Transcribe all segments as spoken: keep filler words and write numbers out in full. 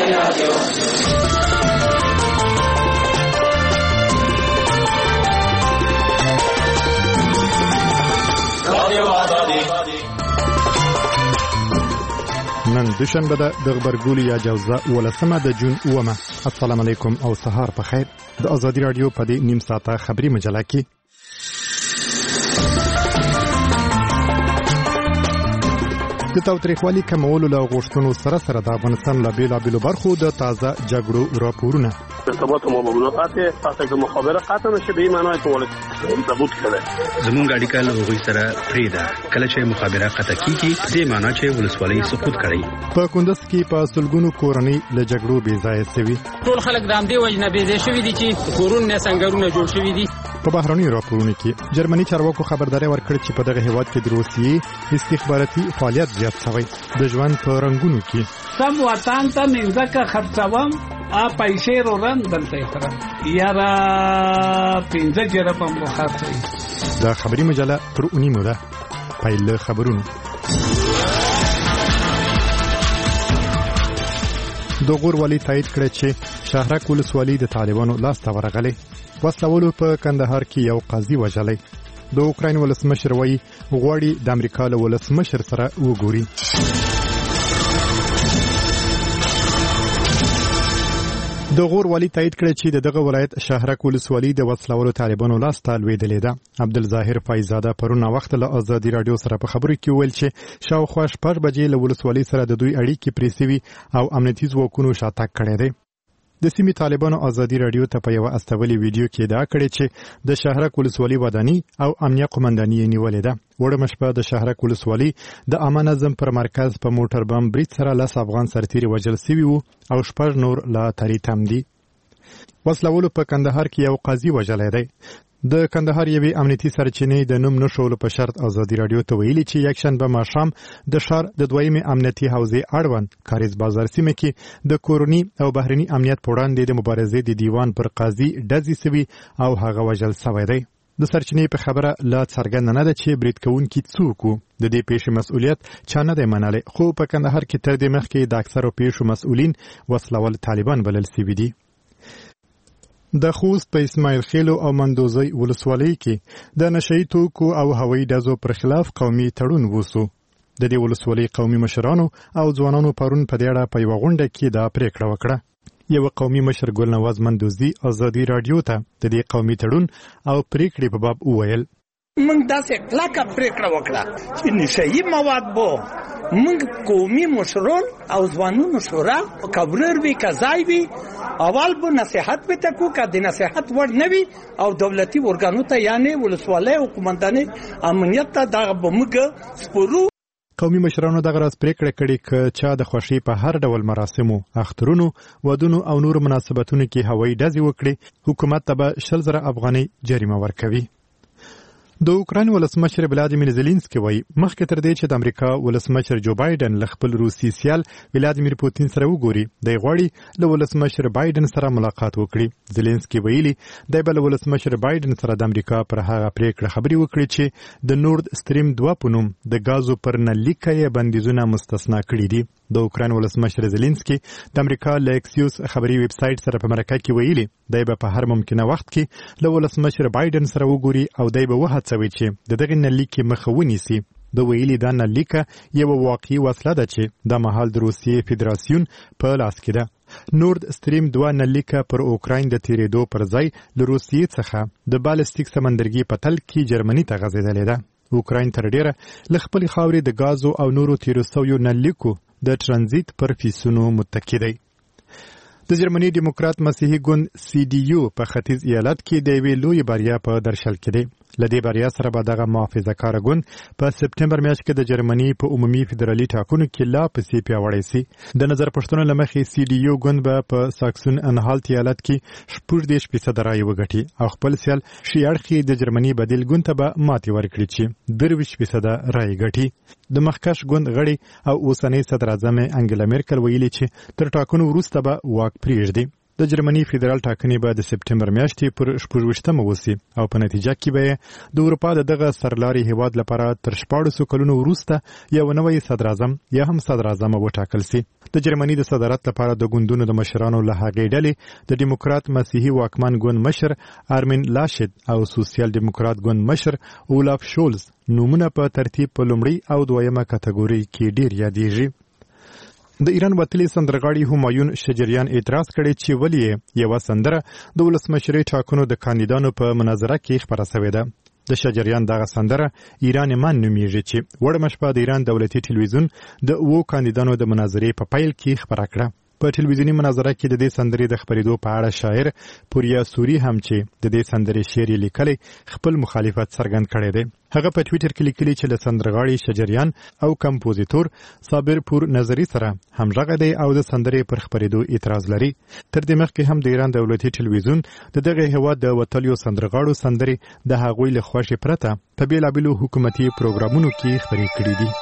نن دوشنبه ده د غبرګولي یا جوزه ولسمه د جون اومه. السلام علیکم او سهار په خیر. د آزادی رادیو په دې نیم ساعته خبري مجله کې د تاوتریخوالي کمولو له غوښتنو سره سره د افغانستان له بېلابېلو برخو د تازه جګړو راپورونه ارتباط ما با ملاقات پس که مخابره قطع نشه به این معنی که ولایت ثبوت کړي زمونږ اړیکه له هغوی سره پرې ده کله چې مخابره قطع کیږي دې معنی چې ولسوالۍ سقوط کړي. په کندز کې په سلګونو کورنۍ له جګړو بې ځایه شوي. ټول خلک د همدې وجې نه بې ځایه شوي دي چې کورونه سنګرونه جوړ شوي دي. په بهرنیو راپورونو کې جرمني چارواکو خبرداري ورکړه چې په دغه هیواد کې د روسیې استخباراتي فعالیت زیات شوی. د ژوند په رنګونو کې سم وطن ته منځکه خرڅوم ا پیسې ورن دلته تر یارا پنځه جره په مخاطب. دا خبري مجله تر اونیمو ده. پایله خبرونه د غور ولی تایید کړ چې شهرک ولسوالۍ د طالبانو لاس ته ورغلې. وسلوالو په کندهار کې یو قاضي وژلی. د اوکراین ولسمشر وایي غواړي د امریکا له ولسمشر سره وګوري. د غور ولی تایید کړ چې دغه ولایت شهرک ولسوالۍ د وسلوالو طالبانو لاس ته لوېدلې ده. عبدالظاهر فایزاده پرون وخت له آزادی رادیو سره په خبرو کې ویل چې شاوخوا شپږ بجې له ولسوالۍ سره د دوی اړیکې پرې سوي او امنیتي ځواکونو شاتګ کړی دی. د سیمې طالبانو آزادی رادیو ته په یو استولي ویډیو کې ادعا کړې چې د شهرک ولسوالۍ وداني او امنیه قومنداني یې نیولې ده. وړمه شپه د شهرک ولسوالۍ د عامه نظم پر مرکز په موټر بم برید سره لس افغان سرتیري وژل سوي وو او شپږ نور لا تری تم دي. وسلوالو په کندهار کې یو قاضي وژلی دی. د کندهار یوې امنیتي سرچینې د نوم نشولو په شرط آزادی رادیو ته ویلي چې یکشنبه ماښام د ښار د دویمې امنیتي حوزې اړوند کاریز بازار سیمه کې د کورني او بهرني امنیت په وړاندې د مبارزې د دیوان پر قاضي ډزې سوي او هغه وژل سوی دی. د سرچینې په خبره لا څرګنده نه ده چې برید کوونکي څوک وو. د دې پیښې مسؤلیت چا نه دی منلی، خو په کندهار کې تر دې مخکې د اکثرو پیښو مسؤلین وسلوال طالبان بلل سوي دي. د خوست په اسماعیل خیلو او مندوزی ولسوالۍ کې د نشئی توکو او هوایي ډزو پر خلاف قومي تړون وسو. د دې ولسوالۍ قومي مشرانو او ځوانانو پرون په دې اړه په یوه غونډه کې دا پریکړه وکړه. یو قومي مشر ګلنواز مندوزی آزادی رادیو ته د دې قومي تړون او پریکړې په باب وویل. موږ داسې کلکه پریکړه وکړه چې نشئی مواد بو موږ قومي مشران او ځوانانو شورا کبرر وی کزای وی اول به نصيحت به تکو که د نصيحت ور نوي او دولتي ورګانو ته یعنی ولسوالۍ او قومنداني امنیت ته دغه بمګ سپورو. قومي مشرانو دغه راز پریکړه کړې چې چا د خوښۍ په هر ډول مراسمو، اخترونو، ودونو او نور مناسبتونو کې هوایي ډزې وکړي حکومت ته به شل زره افغانۍ جریمه ورکوي. د اوکراین ولسمشر ولادیمیر زيلنسکي وایي مخکې تر دې چې د امریکا ولسمشر جو بایدن له خپل روسي سیال ولادیمیر پوتین سره وګوري دی غواړي له ولسمشر بایدن سره ملاقات وکړي. زيلنسکي ویلي دی به له ولسمشر بایدن سره د امریکا پر هغه پریکړه خبري وکړي چې د نورد سټریم دوه په نوم د غازو پر نلیکه یې بندیزونه مستثنا کړي دي. د اوکراین ولسمشر زيلنسکي د امریکا له اکسیوس خبري ویب سټ سره په مرکه کې ویلي دی به په هر ممکنه وخت کې له ولسمشر بایدن سره وګوري او دی به وهڅوي چې د دغه نلیکې مخه ونیسي. د ویلي دا نلیکه یو واقعي وسله ده چې د مهال د روسیې فدراسیون په لاس کې ده. نورد سټریم دوه نلیکه پر اوکراین د تیریدو پر ځای له روسیې څخه د بالستیک سمندرګي په تل کې جرمني ته غځېدلې ده. اوکراین تر ډیره له خپل خاورې د غازو او نورو تیرو سویو نلیکو د ترانزیت پر فیسونو متکی دی. د جرمني دیموکرات مسیحي ګوند سی ډي یو په ختیځ ایالت کې د یوې لویې بریا په درشل کې دی. له دې بریا سره به دغه محافظه کاره ګوند په سپټمبر میاشت کې د جرمني په عمومي فدرالي ټاکنو کې لا پسې پیاوړی سي. د نظر پوښتنو له مخې سی ډي یو ګوند به په ساکسون انهالت ایالت کې شپږ دېرش فیصده رایې وګټي او خپل سیال شي اړخي د جرمني بدیل ګوند ته به ماتې ورکړي چې درویشت فیصده رایې ګټي. د مخکښ ګوند غړي او اوسنۍ صدر اعظم انګلا میرکل ویلي چې تر ټاکنو وروسته به واک پرېږدي. د جرمني فدرال ټاکنې به د سپټمبر میاشتې پر شپږویشتمه وسي او په نتیجه کې به د اروپا د دغه سرلاري هیواد لپاره تر شپاړسو کلونو وروسته یو نوی صدراعظم یا هم صدراعظم وټاکل سي. د جرمني د صدارت لپاره د ګوندونو د مشرانو له هغې ډلې د ډیموکرات مسیحي واکمن ګوند مشر آرمین لاشد او سوسیال ډیموکرات ګوند مشر اولاف شولز نومونه په ترتیب په لومړي او دویمه کټګوري کې ډیر یادېږي. د ایران وتلی سندرغاړي همایون شجریان اعتراض کړی چې ولې یوه سندره د ولسمشرۍ ټاکنو د کاندیدانو په مناظره کې خپره شوې ده. د شجریان دغه سندره ایران من نومیږي چې وړمه شپه د ایران دولتي ټلویزیون د اوو کاندیدانو د مناظرې په پیل کې خپره کړه. په ټلویزیونی مناظره کې د دې سندرې د خبرېدو په اړه شاعر پوریا سوري هم چې د دې سندرې شعر لیکلی خپل مخالفت څرګند کړی دی. هغه په ټویټر کې لیکلي چې له سندرغاړي شجریان او کمپوزیتور صابر پور نظری سره همغږی دی او د سندرې پر خبرېدو اعتراض لري. تر دې مخکې هم د ایران دولتي ټلویزیون د دغه هیواد د وتلیو سندرغاړو سندرې د هغوی له خوښې پرته په بېلابېلو حکومتي پروګرامونو کې خپرې کړي دي.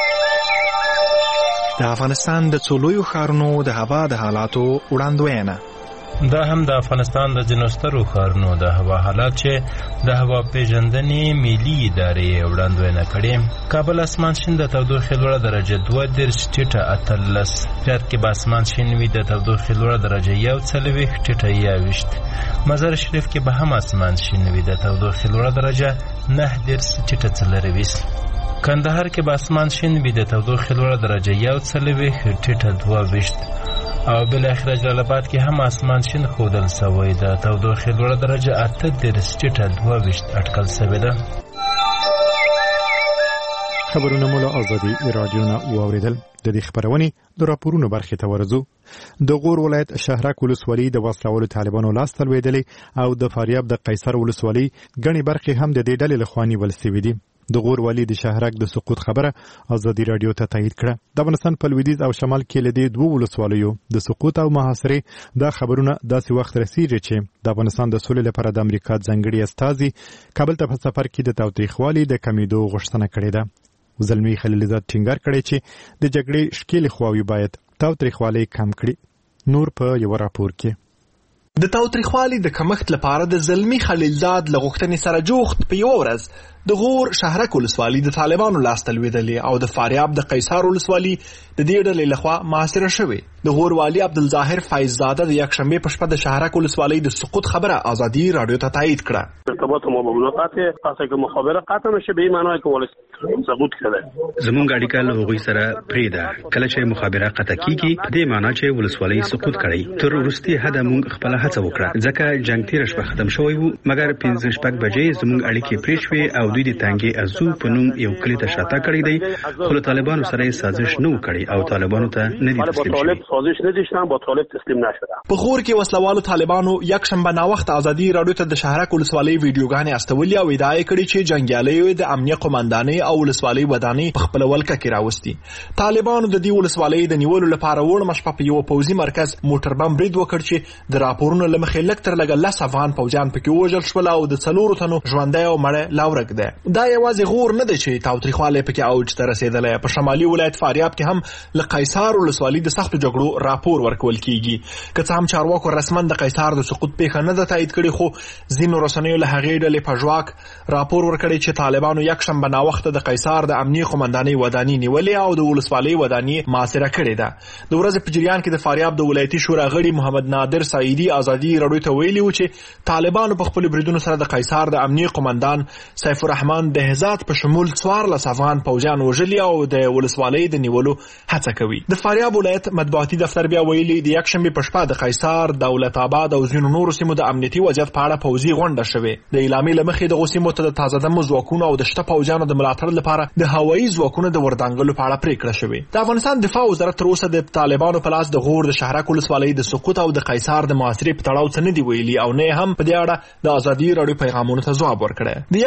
د افغانستان د څو لویو ښارونو د هوا د حالاتو وړاندوینه. دا هم د افغانستان د ځینو سترو ښارونو د هوا حالات چې د هوا پیژندنې ملي ادارې وړاندوینه کړې. کابل اسمان شین د تودوخې لوړه درجه دوه دېرش ټیټه اتلس، زیات کې به اسمان شین وي د تودوخې لوړه درجه یو څلوېښت ټیټه یوویشت، مزار شریف کې به هم اسمان شین وي د تودوخې لوړه درجه نهه دېرش ټیټه څلرویشت، کندهار کې به اسمان شین وي د تودوخې لوړه درجه یو څلوېښت ټیټه دوه ویشت او بالاخره جلال آباد کې هم اسمان شین ښودل شوی د تودوخې لوړه درجه اته دېرش ټیټه دوه ویشت اټکل شوې ده. خبرونه مو له ازادي رادیو نه واوریدل. د دې خبرونې د راپورونو برخې ته ورځو. د غور ولایت شهرک ولسوالۍ د وسلوالو طالبانو لاس ته لوېدلې او د فاریاب د قیصر ولسوالۍ ګڼې برخې هم د دې ډلې لخوا نیول شوې دي. د غور والي د شهرک د سقوط خبره ازادي رادیو ته تایید کړه. د افغانستان په لویدیځ او شمال کې له دې دوه ولسوالیو د سقوط او محاصرې دا خبرونه داسې وخت رسیږي چې د افغانستان د سولې لپاره د امریکا ځانګړي استازي کابل ته په سفر کې د تاوتریخوالي د کمیدو غوښتنه کړې ده. زلمی خلیلزاد ټینګار کړی چې د جګړې ښکېلې خواوې باید تاوتریخوالی کم کړي. نور په یو راپور کې د تاوتریخوالي د کمښت لپاره د زلمی خلیلزاد له غوښتنې سره جوخت په یو ورځ د غور شهرک ولسوالۍ د طالبانو لاس ته لوېدلې او د فاریاب د قیصر ولسوالۍ د دې ډلې لخوا محاصره شوې. د غور والي عبدالظاهر فایززاده د یکشنبې په شپه د شهرک ولسوالۍ د سقوط خبره ازادي رادیو ته تایید کړه. ارتباط ما با اونا قطعه پس اگه مخابره قطع نشه به این معنی که ولس سقوط کرده. زمونږ اړیکه له هغوی سره پرېده. کله چې مخابره قطع کیږي په دې معنی چې ولسوالۍ سقوط کړي. تر وروستي حده موږ خپل هڅه وکړه ځکه جنگ تیر شپه ختم شوی وو، مګر پنځه شپږ بجې زمونږ اړیکې پرې شوې او دوی د تانګې ازو په نوم یو کلی ته شاته کړی دی، خو له طالبانو سره سازش نه وکړي او طالبانو ته نه دي تسلیم شوي. سازش نداشتن با طالب تسلیم نشدن. په غور کې وسلوالو طالبانو یکشنبه ناوخته ازادي رادیو ته د شهرک ولسوالۍ ویډیوګانې استولې او ادعا یې کړې چې جنګیالیو د امنیه قومندانۍ او ولسوالۍ ودانۍ په خپل ولکه کې راوستي. طالبانو د دې ولسوالۍ د نیولو لپاره وړمه شپه په یو پوځي مرکز موټر بم برید وکړ چې د راپورونو له مخې لږ تر لږه لس افغان پوځیان پکې ووژل شول او د څلورو تنو ژوندی او مړی لا ورک دی. دا یوازې غور نه دی چې تاوتریخوالی پکې اوج ته رسېدلی. په شمالي ولایت فاریاب کې هم له قیصر ولسوالۍ د سختو جګړو راپور ورکول کیږي. که څه هم چارواکو رسما د قیصر د سقوط پیښه نه ده تایید کړې، خو ځینو رسنیو له هغې ډلې په ژواک راپور ورکړی چې طالبانو یکشنبه ناوخته د قیصر د امنیه قومندانۍ ودانۍ نیولې او د ولسوالۍ ودانۍ محاصره کړې ده. د ورځې په جریان کې د فاریاب د ولایتي شورا غړي محمد نادر سعیدي ازادي رادیو ته ویلي و چې طالبانو په خپلو بریدونو سره د قیصر د امنیه قومندان سیف الرحمن دهزاد په شمول څوارلس افغان پوځیان وژلي او د ولسوالۍ د نیولو هڅه کوي. د فاریاب ولایت مطبوعاتي دفتر بیا ویلي د یکشنبې په شپه د قیصر، دولت آباد او ځینو نورو سیمو د امنیتي وضعیت په اړه پوځي غونډه شوې. د اعلامیې له مخې دغو سیمو ته د تازه دمو ځواکونو او د شته پوځیانو د ملاتړ لپاره د هوایي ځواکونو د وردانګلو په اړه پریکړه شوې. د افغانستان دفاع وزارت تر اوسه د طالبانو په لاس د غور د شهرک ولسوالۍ د سقوط او د قیصر د محاصرې په تړاو څه نه دي ویلي او نه هم په دې اړه د ازادي رادیو پیغامونو ته ځواب ورکړی. د یکشنبې په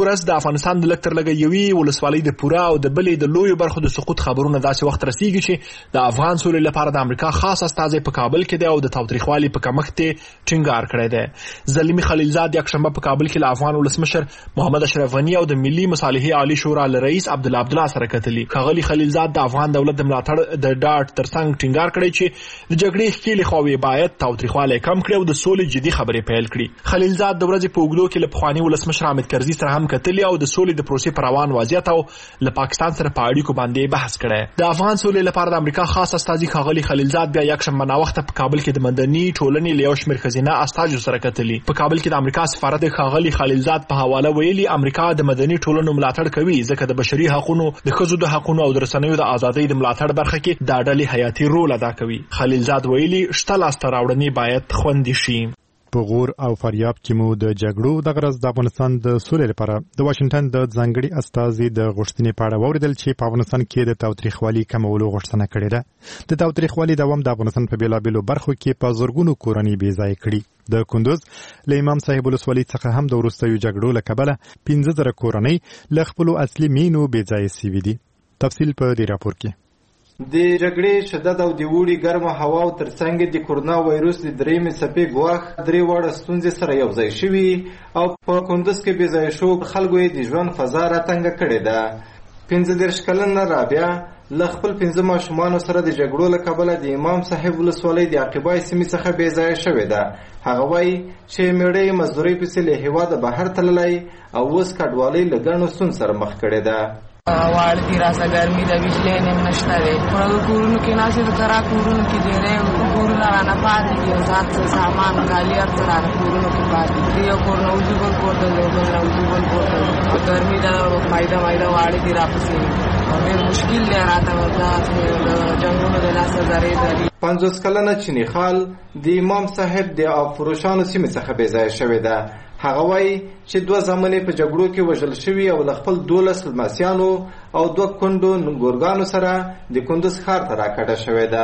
ورځ د افغانستان د لکتر لګي یوې ولسوالۍ د پورا او د بلې د لوی برخو د سقوط خبرونه داسې وخت رسیږي چې د افغان سولې لپاره د امریکا خاص استازی په کابل کې دی او د تاوتریخوالي په کمښت ټینګار کړی دی. زلمی خلیلزاد یکشنبه په کابل کې له افغان ولسمشر محمد اشرف غنی او د ملي مصالحې عالی شورا له رئیس عبدالله عبدالله سره کتلي. ښاغلي خلیلزاد د افغان دولت د ملاتړ د ډاډ ترڅنګ ټینګار کړی چې د جګړې ښکېلې خواوې باید تاوتریخوالی کم کړي او د سولې جدي خبرې پیل کړي. خلیلزاد د ورځې په اوږدو کې له پخواني ولسمشر حامد کرزي سره هم کتلي او د سولې د پروسې په روان وضعیت او له پاکستان سره په اړیکو باندې بحث کړی. د افغان سولې لپاره د امریکا خاص استازي ښاغلي خلیلزاد بیا یکشنبه ناوخته په کابل کې د مدني ټولنې له یو شمېر ښځینه استازو سره کتلي. په کابل کې د امریکا سفارت د ښاغلي خلیلزاد په حواله ویلي امریکا د مدني ټولنو ملاتړ کوي ځکه د بشري حقوقو د ښځو د حقوقو او د رسنیو د ازادۍ د ملاتړ برخه کې دا ډلې حیاتي رول ادا کوي. خلیلزاد ویلي شته لاسته راوړنې باید خوندي شي. په غور او فاریاب کې مو د جګړو د غرض د افغانستان د سولې لپاره د واشنگټن د ځانګړي استازي د غوښتنې په اړه واوریدل چې په افغانستان کې د تاوتریخوالي کمولو غوښتنه کړې ده. د تاوتریخوالي دوام د افغانستان په بیلابېلو برخو کې په زرګونو کورنۍ بې ځایه کړي. د کندوز له امام صاحب ولسوالۍ څخه هم د وروستیو جګړو له کبله پنځه زره کورنۍ له خپلو اصلي مینو بې ځایه سوي دي. تفصیل په دې راپور کې. د جګړې شدت او د وړي ګرمه هوا او ترڅنګ د کورونا وایروس د درېیمې څپې ګواښ درې واړه ستونزې سره یو ځای شوي او په کندوز کې بې ځایه شو خلکو یې د ژوند فضا راتنګه کړې ده. پنځه دېرش کلنه رابعه له خپل پنځه ماشومانو سره د جګړو له کبله د امام صاحب ولسوالۍ د عقیبای سیمې څخه بې ځایه شوې ده. هغه وایي چې مېړه یې مزدورۍ پسې له هېواده بهر تللی او اوس کډوالۍ له ګڼو ستونزو سره مخ کړې ده. واړه دي راسه ګرمي ده بجلی هم نشته دی په کورونو کې ناستې د کرا کورونو کې ډېری کورونه رانه پاتې دي او ځان څه سامان کالي هر څه رانه کورونو کې پاتې دي. یو کور نه وځو بل کور ته ځو بل نه وځو بل کور ته ځو. ګرمي ده مایده مایده واړه دي راپسې ډېر مشکل دی راته دا د جنګونو د لاسه زرې دي. پنځوس کلنه چیني خال د امام صاحب د آبفروشانو سیمې څخه بې ځایه شوې ده. هغه وایي چې دوه زامنې په جګړو کې وژل شوي او له خپل دولس لمسیانو او دوه کونډو ګورګانو سره د کندوز ښار ته راکډه شوې ده.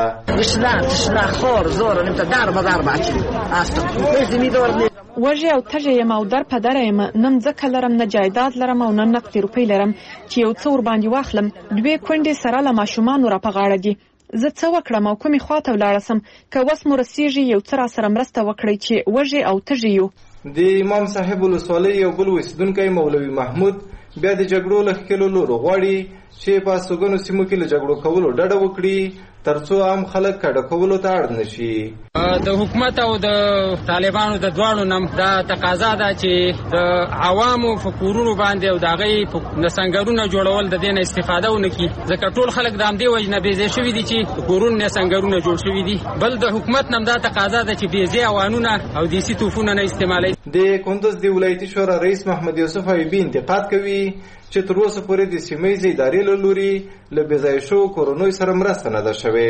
وږی او تږی یم او در په دره یم، نه مځکه لرم نه جایداد لرم او نه نقدې روپۍ لرم چې یو څه ورباندې واخلم. دوې کونډې سره له ماشومانو را په غاړه دي. زه څه وکړم او کومې خواته ولاړه سم؟ که وس مو رسیږي یو څه را سره مرسته وکړئ چې وږی او تږی یو. د امام صاحب ولسوالۍ یو بل اوسېدونکی مولوي محمود بیا د جګړو له ښکېلو لورو غواړي چې په استوګنو سیمو کې له جګړو کولو ډډه وکړي ترڅو عام خلک کډه کولو ته اړ نشي. د حکومت او د طالبانو د دواړو نم دا تقاضا ده چې د عوامو په کورونو باندې او د هغې د سنګرونه جوړول د دې نه استفاده ونه کړي ځکه ټول خلک د همدې وجې نه بېځای شوي دي چې کورونو نه سنګرونه جوړ شوي دي. بل د حکومت نم دا تقاضا ده چې بېځای اوانونه او دیسي توپونه نه استعمالوي. د کندوز د ولایتي شورا رئیس محمد یوسف ایوبي انتقاد کوي چې تر اوسه پورې د سیمه ییزې ادارې له لوري له بېځایه شوو کورنیو سره مرسته نه ده شوې.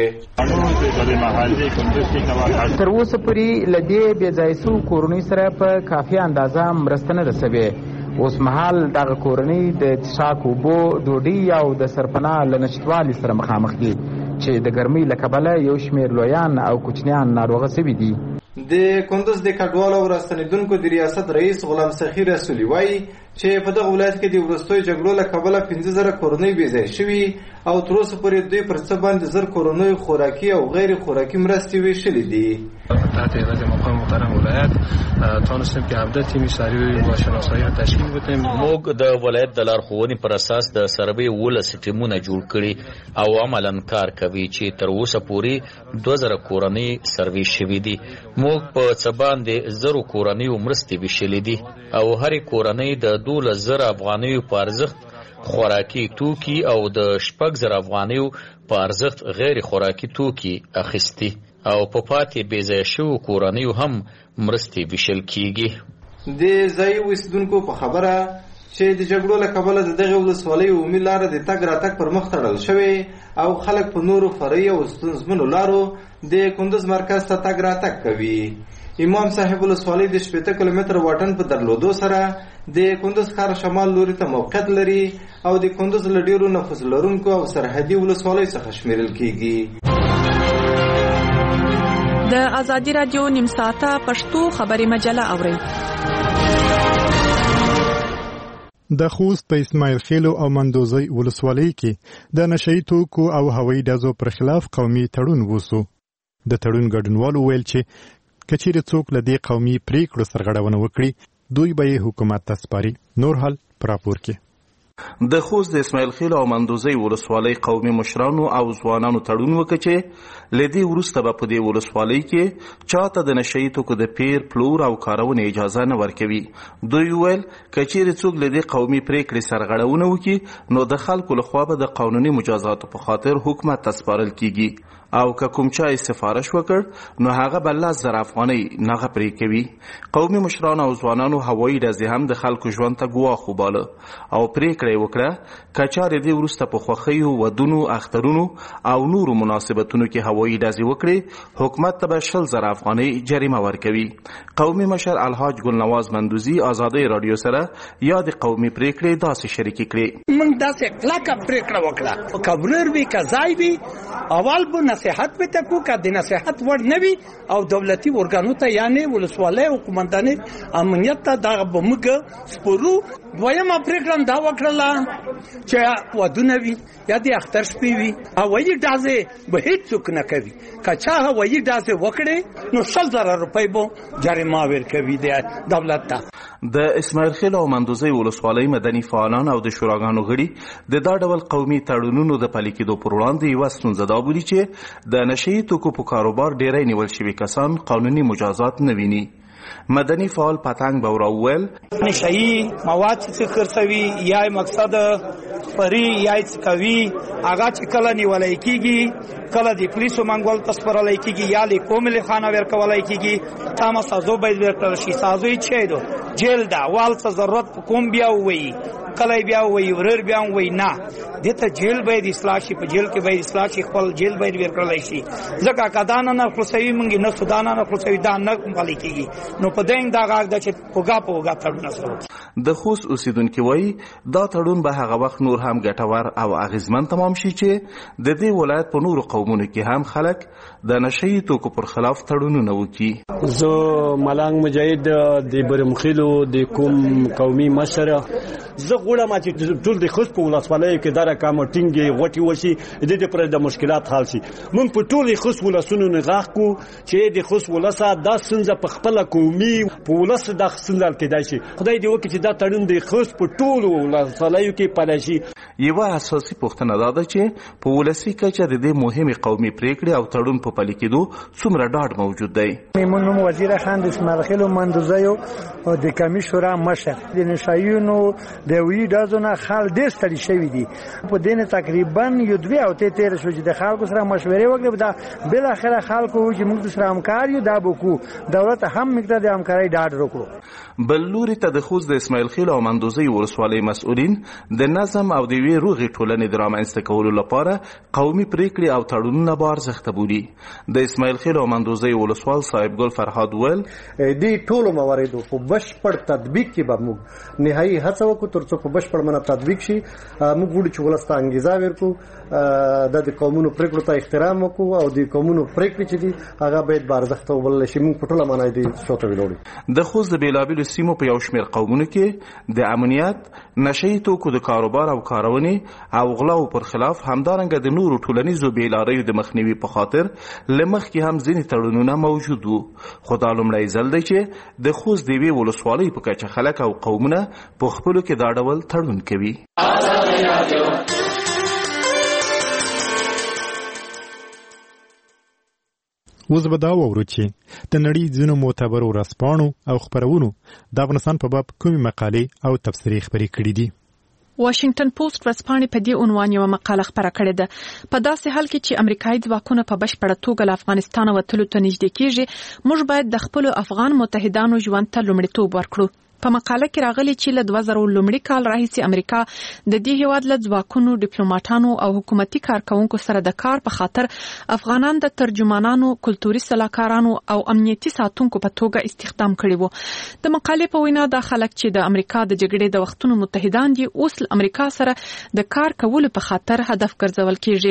تر اوسه پورې له دې بېځایه شوو کورنیو سره په کافي اندازه مرسته نه ده شوې. اوس مهال دغه کورنۍ د څښاک اوبو، ډوډۍ او د سرپناه له نشتوالي سره مخامخ دي چې د ګرمۍ له کبله یو شمېر لویان او کوچنیان ناروغه شوي دي. د کندوز د کډوالو او راستنېدونکو د ریاست رئیس غلام سخي رسولي وایي چې په دغه ولایت کې د وروستیو جګړو له کبله پنځه زره کورنۍ بېځایه شوي او تر اوسه پورې دوی پر څه باندې زر کورنیو خوراکي او غیر خوراکي مرستې ویشلې دي. تحت هیئت مقام محترم ولایت تونستیم که هفده تیمی سریع و شناسایی را تشکیل بدیم. موږ د ولایت د لارښوونې پر اساس د سروې ولس ټیمونه جوړ کړي او عملاً کار کوي چې تر اوسه پورې دوه زره کورنۍ سروې شوي دي. موږ په څه باندې زرو کورنیو مرستې ویشلې دي او هرې کورنۍ د دولس زره افغانیو په ارزښت خوراکي توکي او د شپږ زره افغانیو په ارزښت غیر خوراکي توکي اخیستي او په پاتې بېځایه شوو کورنیو هم مرستې ویشل کیږي. د ځایي اوسېدونکو په خبره چې د جګړو له کبله د دغې ولسوالۍ عمومي لاره د تګ راتګ پر مخ تړل شوې او خلک په نورو فرعي او ستونزمنو لارو د کندوز مرکز ته تګ راتګ کوي. امام صاحب ولسوالۍ د شپېته کیلومتره واټن په درلودو سره د کندوز ښار شمال لوري ته موقعیت لري او د کندوز له ډېرو نفوذ لرونکو او سرحدي ولسوالیو څخه شمیرل کیږي. د ازادي راډیو نیم ساعته پښتو خبري مجله اورئ. د خوست په اسماعیل خیل او مندوزی ولسوالۍ کې د نشئی توکو او هوایي ډزو پر خلاف قومي تړون وسو. د تړون ګډونوالو ویل چې کچېرې څوک له دې قومي پریکړو سرغړونه وکړي دوی به یې حکومت ته سپاري. نور حال په راپور کې د خوست د اسماعیل خیل او مندوزی ولسوالۍ قومي مشرانو او ځوانانو تړون وکړ چې له دې وروسته به په دې ولسوالۍ کې چاته د نشئی توکو د پیر پلور او کارونې اجازه نه ورکوي. دوی ویل کچېرې څوک له دې قومي پریکړې سرغړونه وکړي نو د خلکو لخوا به د قانوني مجازاتو په خاطر حکومت ته سپارل کیږي او که کوم چا سفارش وکړ نو هغه به لس زره افغانۍ نغه پرې کوي. قومي مشران او ځوانانو هوایي ډزې هم د خلکو ژوند ته ګواښ وباله او پریکړه یې وکړه که چارې دې وروسته په خوښیو ودونو اخترونو او نورو مناسبتونو کې هوایي ډزې وکړي حکومت ته به شل زره افغانۍ جریمه ورکوي. قومي مشر الحاج ګلنواز مندوزي ازادۍ راډیو سره یاد قومي پریکړې داسې شریکې کړې. موږ داسې کلکه پریکړه وکړه کبرر وي که ځای وي اول به نصیحت به تکو که د نصیحت وړ نه وي او دولتي ارګانو ته یعنې ولسوالۍ او قومندانۍ امنیت ته دغه به موږ سپارو. دویمه پریکړه دا وکړله چې ودونه وي یا د اختر شپې وي هوایي ډزې به هېڅوک نه کوي. که چا هوایي ډزې وکړې نو شل زره روپۍ به جریمه ورکوي د دولت ته. د اسماعیل خیل او مندوزی ولسوالۍ مدني فعالان او د شوراګانو غړي د دا ډول قومي تړونونو د پلي کېدو پر وړاندې یوه ستونزه دا بولي چې د نشئی توکو په کاروبار ډیری نیول شوي کسان قانوني مجازات نه ویني. مدني فعال پتنګ بورا وویل نشئی مواد چې خرڅوي یا مقصد پری یا څه کوي هغه چې کله نیولای کیږي کله د پولیسو منګول تسپرلای کیږي یا له کومل خانه ورکولای کیږي تاسو سازو به ورکړل شي. سازوي چې دو جیل دا وال څه ضرورت کوم بیا وي کله بیا وي ورر بیا وي نه دته جیل به د اصلاح شي په جیل کې به اصلاح شي خپل جیل به ورکړل شي. ځکه کدان نه خلاصوي مونږ نه سودان نه خلاصوي دا نه مالي کیږي نو په دین دا غاګ د چې پوګا پوګا تړون سره. د خوست اوسیدونکو وایي دا تړون به هغه وخت نور هم ګټور او اغیزمن تمام شي چې د دې ولایت په نورو قومونو کې هم خلک د نشئی توکو پر خلاف تړونونه وکړي. زه ملنګ مجاهد د برمخیلو د کوم قومي مشر زه غواړم چې ټول د خوست په ولسوالۍ کې دا رقم ټینګي غوټي وشي د دې پر د مشکلات حل شي. موږ په ټول خوست ولسونو نه غاښ کو چې د خوست ولسا د سنځه په خپل قومي په ولس د خصندل کېدای شي. خدای دې وکړي چې دا تړون د خوست په ټول ولسوالیو کې پلی شي. یوه اساسي پوښتنه دا ده چې په ولسي کچه د دې مهمې قومي پریکړې او تړون په پلي کېدو څومره ډاډ موجود دی. میمون نوم وزیر خان د اسماعیل خیل او مندوزی او د کمی شورا مشر د نشایونو د وی دازونه خال ډېر ستړي شوي دي. په دین تقریبا یو دوه او ته تیر شو چې د خلکو سره مشورې وکړي دا بل اخره خلکو چې موږ سره همکار یو دا بکو دولت هم مقدار د همکارۍ ډاډ وکړو. بل لوري ته د خوست د اسماعیل خیل او مندوزی ولسوالۍ مسؤلین د نظم او د وی روغې ټولنې د رامنځته کولو لپاره قومي پریکړې او تړونونه به ارزښته بولي. د اسماعیل خیل او مندوزی ولسوال صاحب ګل فرهاد ویل دې ټولو مواردو په بشپړ تطبیق کې به موږ نهایي هڅه وکړو تر څو په بشپړ منه تطبیق شي. موږ غواړو چې ولس ته انګیزه ورکړو د قومونو پریکړو ته احترام وکړو او د قومونو پریکړې چې دي هغه باید به ارزښته وبلل شي. موږ په ټوله معنی دې شوته ویلوړو. د خوست د بیلابیلو سیمو په یو شمېر قومونو کې د امنیت نشئی توکو د کاروبار او کارونې او غلاو پر خلاف همدارنګه د نورو ټولنیزو بیلاریو د مخنیوي په خاطر لمخکې هم ځینې تړونونه موجود وو. خو دا لومړی ځل دی چې د خوست د یوې ولسوالۍ په کچه خلک او قومونه په خپلو کې دا ډول تړون کوي. اوس به دا واورو چې د نړۍ ځینو معتبرو ورځپاڼو او خپرونو د افغانستان په باب کومې مقالې او تبصرې خپرې کړي دي. واشنگټن پوسټ ورځپاڼې په دې عنوان یوه مقاله خپره کړې ده. په داسې حال کې چې امریکایي ځواکونه په بشپړه توګه له افغانستان وتلو ته نږدې کېږي موږ باید د خپلو افغان متحدانو ژوند ته لومړیتوب ورکړو. په مقاله کې راغلي چې له دوه زره لومړي کال راهیسې امریکا د دې هیواد له ځواکونو ډیپلوماټانو او حکومتي کارکونکو سره د کار په خاطر افغانان د ترجمانانو کلتوري سلاکارانو او امنیتي ساتونکو په توګه استخدام کړي وو. د مقالې په وینا دا خلک چې د امریکا د جګړې د وختونو متحدان دي اوس له امریکا سره د کار کولو په خاطر هدف ګرځول کېږي.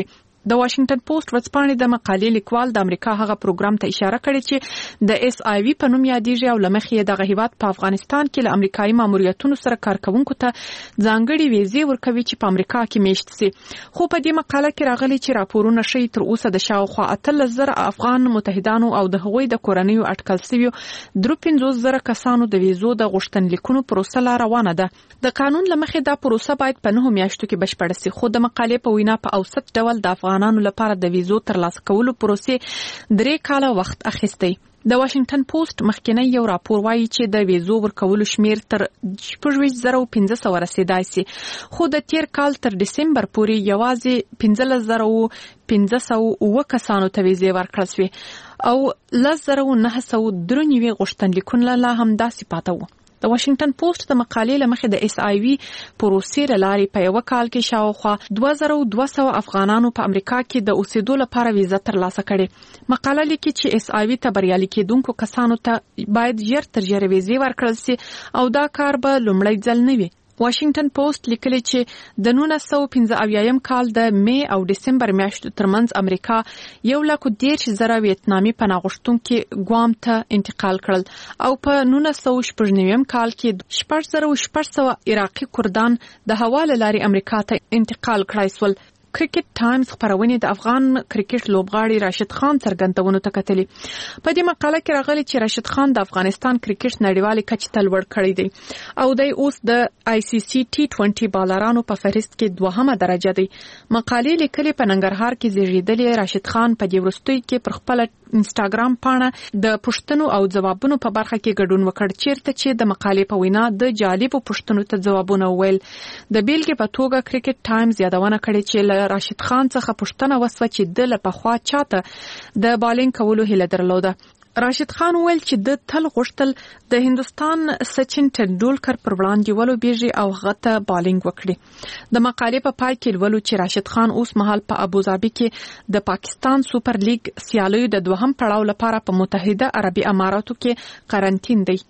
د واشنگټن پوسټ ورځپاڼې د مقالې لیکوال د امریکا هغه پروګرام ته اشاره کړې چې د اس آی وی په نوم یادېږي او لمخې دغه هیواد په افغانستان کې له امریکایي ماموریتونو سره کارکونکو ته ځانګړي ویزې ورکوي چې په امریکا کې میشت سي. خو په دې مقاله کې راغلي چې راپورونه ښیي تر اوسه د شاوخوا اتلس زره افغان متحدانو او د هغوی د کورنیو اټکل سویو درې پنځوس زره کسانو د ویزو د غوښتنلیکونو پروسه لا روانه ده. د قانون لمخې دا پروسه باید په نهو میاشتو کې بشپړه سي. خو د مقالې په وینا په اوسط ډول د افغانانو لپاره د ویزو ترلاسه کولو پروسې درې کاله وخت اخیستی. د واشنگټن پوسټ مخکینی یو راپور وایي چې د ویزو ورکولو شمیر تر شپږ ویشت زره او پنځه سوه رسیدای سي. خو د تیر کال تر دسمبر پورې یوازې پنځلس زره او پنځه سوه اووه کسانو ته ویزې ورکړل سوې او لس زره او نهه سوه درې نوي غوښتنلیکونه لا هم داسې پاته وو. د واشنگټن پوسټ د مقالې لمخې د اس آی وی پروسې لاري په یو کال کې شاوخوا دوه زره او دوه سوه افغانانو په امریکا کې د اوسېدو لپاره ویزه ترلاسه کړې. مقاله لیکي چې اس آی وی ته بریالي کېدونکو کسانو ته باید ژر تر ژره ویزې ورکړل سي او دا کار به لومړی ځل نه وي. واشنگټن پوسټ لیکلی چې د نولس سوه پنځه اویایم کال د می او دسمبر میاشتو ترمنځ امریکا یو لک دېرش زره ویتنامي پناه غوښتونکي ګوام ته انتقال کړل او په نولس سوه شپږ نویم کال کې شپږ زره او شپږ سوه عراقي کردان د هوا له لارې امریکا ته انتقال کړای سول. کرکټ ټایمز خبرونه د افغان کرکټ لوبغاړي راشد خان څرګندونو ته کتلي. په دې مقاله کې راغلي چې راشد خان د افغانستان کرکټ نړیوالې کچې ته لوړ کړی دی او د اوس د آی سی سی ټي عشرين بالرانو په فهرست کې دوهمه درجه دی. مقالې لیکلي په ننګرهار کې زیږیدلی راشد خان په دې وروستیو کې پر خپل انسټاګرام پاڼه د پوښتنو او ځوابونو په برخه کې ګډون وکړ چیرته چې د مقالې په وینا د جالبو پوښتنو ته ځوابونه وویل. د بیلګې په توګه کرکټ ټایمز یادونه کړې چې راشد خان څخه پوښتنه وسوه چې د لپخوا چاته د بالینګ کولو هیله درلوده. راشد خان ویل چې د تل غوښتل د هندستان سچن ټنډولکر پر وړاندې ولوبېږي او هغه ته بالینګ وکړي. د مقالې په پای کې ولولو چې راشد خان اوس مهال په ابوظبي کې د پاکستان سوپر لیګ سیالیو د دوهم پړاو لپاره په متحده عربي اماراتو کې قرنټین دی.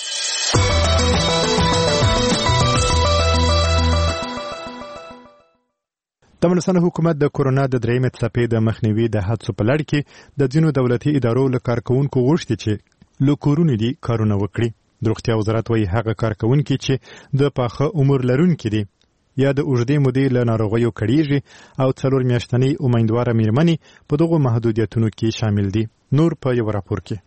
د افغانستان حکومت د کورونا د درېیمې څپې د مخنیوي د هڅو په لړ کې د ځینو دولتي ادارو له کارکونکو غوښتي چې له کورونو دي کارونه وکړي. د روغتیا وزارت وايي هغه کارکونکي چې د پاخه عمر لرونکي دي یا د اوږدې مودې له ناروغیو کړیږي او څلور میاشتنۍ امیندواره میرمنې په دغو محدودیتونو کې شامل دي. نور په یو راپور کې.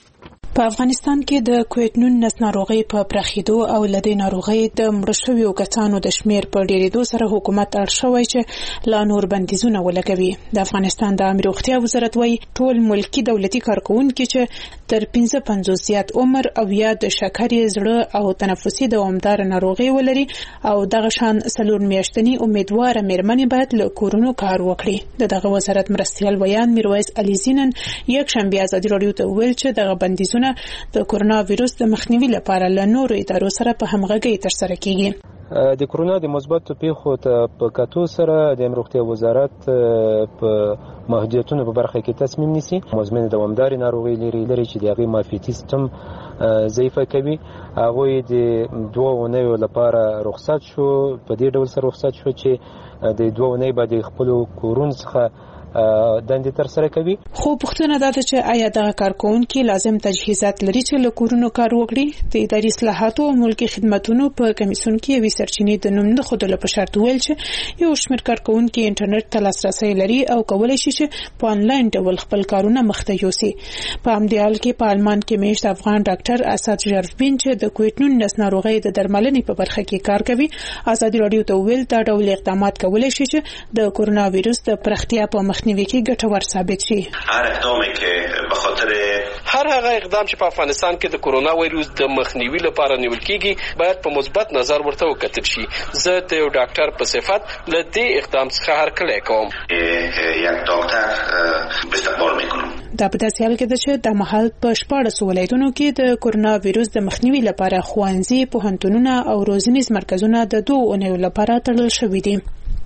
په افغانستان کې د کووډ نولس ناروغي په پراخېدو او لدې ناروغي د مړ شویو کسانو د شمیر په ډېرېدو سره حکومت اړ شوی چې لا نور بندیزونه ولګوي. د افغانستان د عامه روغتیا وزارت وايي ټول ملکی دولتي کارکونکي چې تر پنځه پنځوس زیات عمر او یا د شکرې زړه او تنفسي دوامدار ناروغي ولري او دغه شان څلور میاشتني امیدواره میرمنې باید له کورونو کار وکړي. دغه وزارت مرستیال ویان میرویس علیزینن یک شنبه ازادي رادیو ته ویل چې دغه بندیزونه د کورونا وایروس د مخنیوي لپاره له نورو ادارو سره په همغږۍ ترسره کیږي. د کورونا د مثبتو پیښو ته په کتو سره د روغتیا وزارت په محدودیتونو په برخه کې تصمیم نیسي. مزمن دوامداري ناروغي لري لري چې د هغې معافیتي سیستم ضعیفه کوي. هغوی د دوه اونیو لپاره رخصت شو په دې ډول سره رخصت شو چې د دوه اونۍ بعد خپل کورونو څخه دندې تر سره کوي. خو پوښتنه ده چې آیا دغه کارکونکي لازم تجهیزات لري چې له کورونو کار وکړي؟ د اداري اصلاحاتو او ملکي خدماتو په کمیسیون کې یوې سرچینې د نوم نه ښودلو په شرط ویل چې یو شمېر کارکونکي انټرنیټ ته لاسرسی لري او کولی شي چې په انلاین ډول خپل کارونه مخته یوسي. په همدې حال کې په آلمان کې میشت افغان ډاکټر اسد ژرفبین چې د کووډ نولس ناروغۍ د درملنې په برخه کې کار کوي ازادي رادیو ته ویل دا ډول اقدامات کولی شي چې د کورونا وایروس د پراختیا په مخنیوي کې ګټور ثابت شي. هر اقدامی که به خاطر هر هغه اقدام چې په افغانستان کې د کورونا وایروس د مخنیوي لپاره نیول کیږي باید په مثبت نظر ورته وکتل شي. زه د یو ډاکټر په صفت له دې اقدام څخه هرکلی کوم. یک ډاکټر استقبال میکنم. دا په داسې حال کې ده چې د مهال په شپاړس ولایتونو کې د کورونا وایروس د مخنیوي لپاره ښوونځي، پوهنتونونه او روزنیز مرکزونه د دوه اونیو لپاره تړل شوي دي.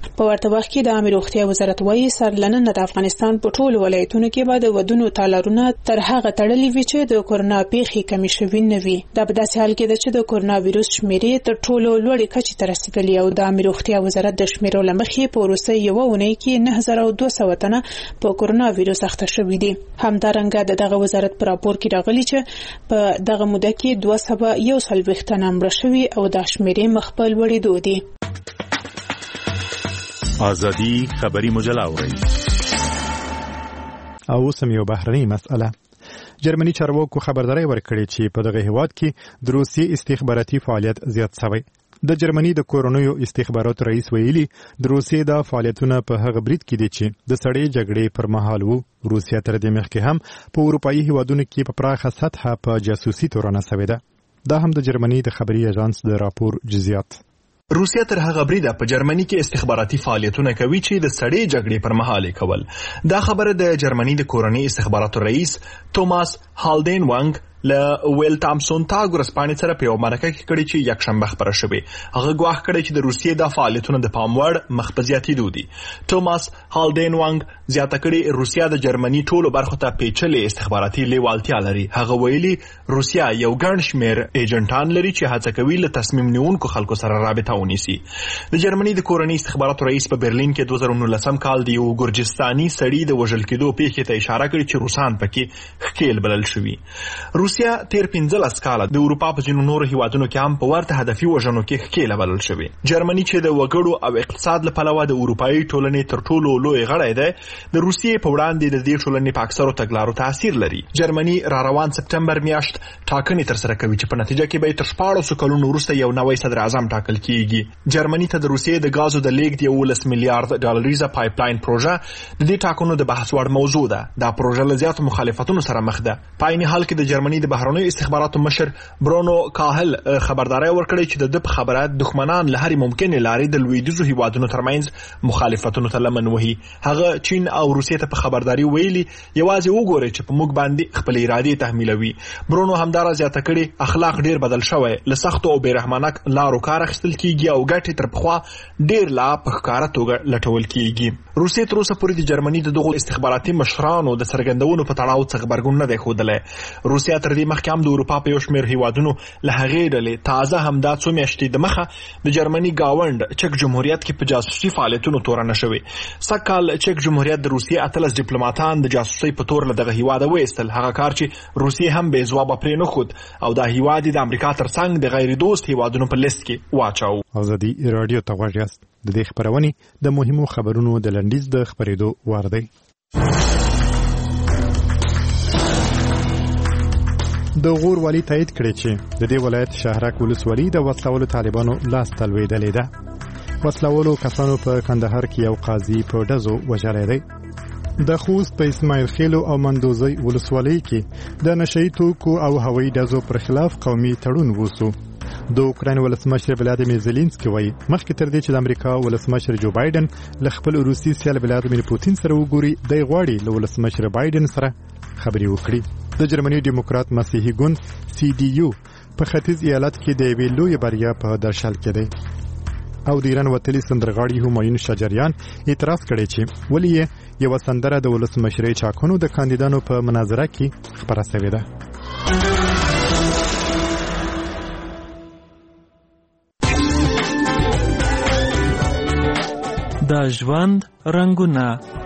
په ورته وخت کې د عامه روغتیا وزارت وايي سرلننه د افغانستان په ټولو ولایتونو کې به د ودونو تالارونه تر هغه تړلي وي چې د کورونا پیښې کمی شوي نه وي. دا په داسې حال کې ده چې د کورونا وایروس شمیرې تر ټولو لوړې کچې ته رسیدلي او د عامه روغتیا وزارت د شمیرو له مخې په وروستۍ یوه اونۍ کې نه هزار دوه سوه تنه په کورونا وایروس اخته شوي دي. همدارنګه د دغه وزارت په راپور کې راغلي چې په دغه موده کې دوه سوه یو څلوېښت تنه مړه شوي او دا شمیرې مخ په لوړېدو دي. آزادي خبری مجله اورئ. او اوس هم یو بهرنۍ مسأله. جرمني چارواکو خبرداري ورکړې چې په دغه هیواد کې د روسیې استخباراتي فعالیت زیات شوی. د جرمني د کورونیو استخباراتو رئیس ویلي د روسیې د فعالیتونو په هغه برید کې دي چې د سړې جګړې پر مهال وو. روسیا تر دې مخکې هم په اروپایي هیوادونو کې په پراخه سطحه په جاسوسي تورنه شوې ده. دا هم د جرمني د خبري اژانس د راپور جزئیات. روسیا تر هغه بریده په جرمني کې استخباراتي فعالیتونه کوي چې د سړې جګړې پر مهال کول. دا خبره د جرمني د کورنۍ استخباراتو رئیس توماس هالدین وانګ له ویل تامسون تاګ ورسپانې سره په یو مرکه کې کړي چې یک شنبه خبره شوې. هغه ګواښ کړی چې د روسیې د فعالیتونو د پام وړ مخ په زیاتېدو دي. توماس هالدین وانګ زیاته کړي روسیا د جرمني ټولو برخو ته پیچلې استخباراتي لیوالتیا لري. هغه ویلي روسیا یو ګڼ شمېر ایجنټان لري چې هڅه کوي له تصمیم نیونکو خلکو سره رابطه ونیسي. د جرمني د کورنۍ استخباراتو رئیس په برلین کې دوه زره نولسم کال د یو ګرجستاني سړي د وژل کېدو پیښې ته اشاره کړې چې روسان پکې ښکېل بلل شوي. روسیا تیر پنځلس کاله د اروپا په ځینو نورو هیوادونو کې هم په ورته هدفي وژنو کې ښکېله بلل شوې. جرمني چې د وګړو او اقتصاد له پلوه د اروپایي ټولنې تر ټولو لوی غړی دی د روسیې په وړاندې د دې ټولنې په اکثرو تګلارو تاثیر لري. جرمني را روان سپتمبر میاشت ټاکنې ترسره کوي چې په نتیجه کې به تر شپاړسو کلونو وروسته یو نوی صدر اعظم ټاکل کیږي. جرمني ته د روسیې د غازو د لیږد یولس میلیارډ ډالریزه پایپلاین پروژه د دې ټاکنو د بحث وړ موضوع ده. دا پروژه له زیاتو مخالفتونو سره مخ ده. په عین حال کې د جرمني د بهرنیو استخباراتو مشر برونو کاهل خبرداري ورکړي چې د دغه خبره دښمنان له هرې ممکنه لارې د لویدیځو هیوادونو ترمنځ مخالفتونو ته لمن وهي. هغه چین او روسیې ته په خبرداري ویلي یوازې وګوري چې په موږ باندې خپل ارادي تحمیلوي. برونو همدارا زیاته کړي اخلاق ډیر بدل شوی، له سخت او بیرحمانه لارو کار اخیستل کیږي او ګټې تر پخوا ډیر لا په ښکارا توګه لټول کیږي. روسیې تر اوسه پورې د جرمني د دغو استخباراتي مشرانو د څرګندونو په تړاو څه خبرګون نه دی ښودلی. روسیا تر دې مخکې هم د اروپا په یو شمېر هیوادونو له هغې ډلې تازه همدا څو میاشتې د مخه د جرمني ګاونډ چک جمهوریت کې په جاسوسي فعالیتونو تورنه شوې. سږ کال چک جمهوریت د روسیې اتلس ډیپلوماتان د جاسوسۍ په تور له دغه هیواده وایستل، هغه کار چې روسیې هم بې ځوابه پرې نه ښود او دا هیواد یې د امریکا تر څنګ د غیر دوست هیوادونو په لیست کې واچاوه. ازادي رادیو ته غوږ یاست. د دې خبرونې د مهمو خبرونو د لنډیز د خبرېدو وار دی. د غور والي تایید کړی چې د دې ولایت شهرک ولسوالي د وسلوالو طالبانو لاس ته لوېدلې ده. وسلوالو کسانو په کندهار کې یو قاضي په ډزو وژلی دی. د خوست په اسماعیل خیلو او مندوزی ولسوالۍ کې د نشئی توکو او هوایي ډزو پر خلاف قومي تړون وسو. د اوکراین ولسمشر ولادیمیر زيلنسکي وایي مخکې تر دې چې د امریکا ولسمشر جو بایدن له خپل روسي سیال ولادیمیر پوتین سره وګوري، دی غواړي له ولسمشر بایدن سره خبرې وکړي. د جرمني ډیموکرات مسیحي ګوند سی ډي یو په ختیځ ایالت کې د یوې لویې بریا په درشل کې دی. او د ایران وتلي سندرغاړي همایون شجریان اعتراض کړی چې ولې یې یوه سندره د ولسمشرۍ ټاکنو د کاندیدانو په مناظره کې خپره شوې ده. د ژوند رنگونه.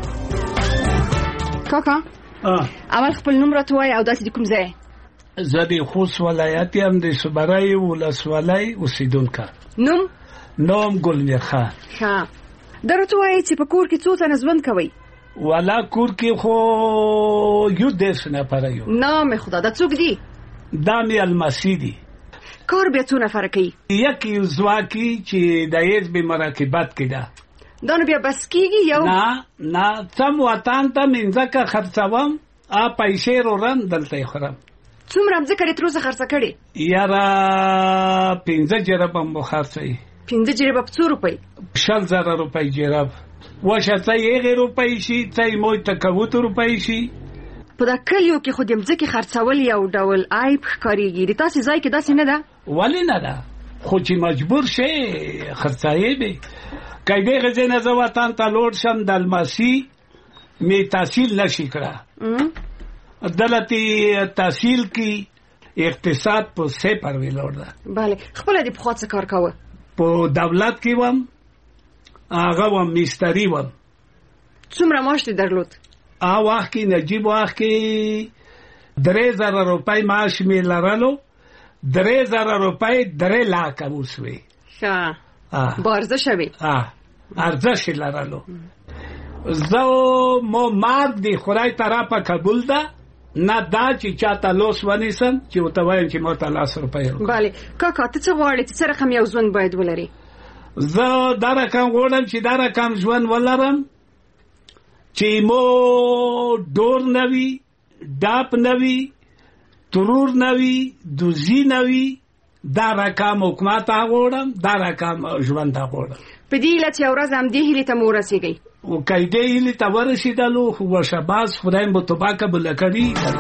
کاکا اول خپل نوم راته وایه او داسې د کوم ځای؟ زه د خوست ولایت یم، د صبرای ولسوالۍ اوسیدونکی. نوم؟ نوم ګلمیر خان. ښه، دا راته وایه چې په کور کې څو تنه ژوند کوئ؟ والا کور کې خو یو دېرش نفره یو. نام خدا، دا څوک دي؟ دا مې المسی دي. کار بیا څو نفره کوي؟ یکی ځواکي چې د حزب مراقبت کې ده. دا نو بیا بس کیږي یو؟ نه نه، سم وطن ته منځکه خرڅوم، ا پیسې رورم دلته یې خورم. څومره مځکه یې تر اوسه خرڅه کړې؟ یاره پنځه جربه مو خرڅوي. پنځه جربه په څو روپۍ؟ شل زره روپۍ جرب. وشه څه هغې روپۍ شي، څه یې موی تکوتو روپۍ شي. په دا کلیو کې خو د مځکې خرڅول یو ډول عیب ښکارېږي. د تاسې ځای کې داسې نه ده؟ ولې نه ده؟ خو چې مجبور شې خرڅایې به. کایدې غزې نه زه وطن ته لوړ شم د الماسي می تحصیل نشي کړه دلته تحصیل کی اقتصاد په صفر ویلور ده. بله خپل دې په خاطر څه کار کاوه؟ په دولت کې وم، هغه وم مستری وم. څومره معاش دې درلود؟ هغه وخت کې نجیب وخت کې درې زره روپۍ معاش مې لرلو، درې زره روپۍ درې لاکه اوس وي. ښه با ارزشه وي. ارزش یې لرلو. زه مو مرګ دی خدای طرفه قبول ده، نه دا چې چاته لوس ونیسم چې ورته وایم چې ما ته لاس روپۍ ورکړه. بله کاکا ته څه غواړې چې څه رقم یو ژوند باید ولري؟ زه دا رقم غواړم چې دا رقم ژوند ولرم چې مو ډور نه وي، ډاپ نه وي، ترور نه وي، دوزي نه وي. دا رقم حکومت ته غواړم، دا رقم ژوند ته غواړم. په دې هیله چې یو ورځ همدې هیلې ته مو ورسېږئ. او که دې هیلې ته ورسېدلو خو شاباس خدای مو توبه قبوله کړي.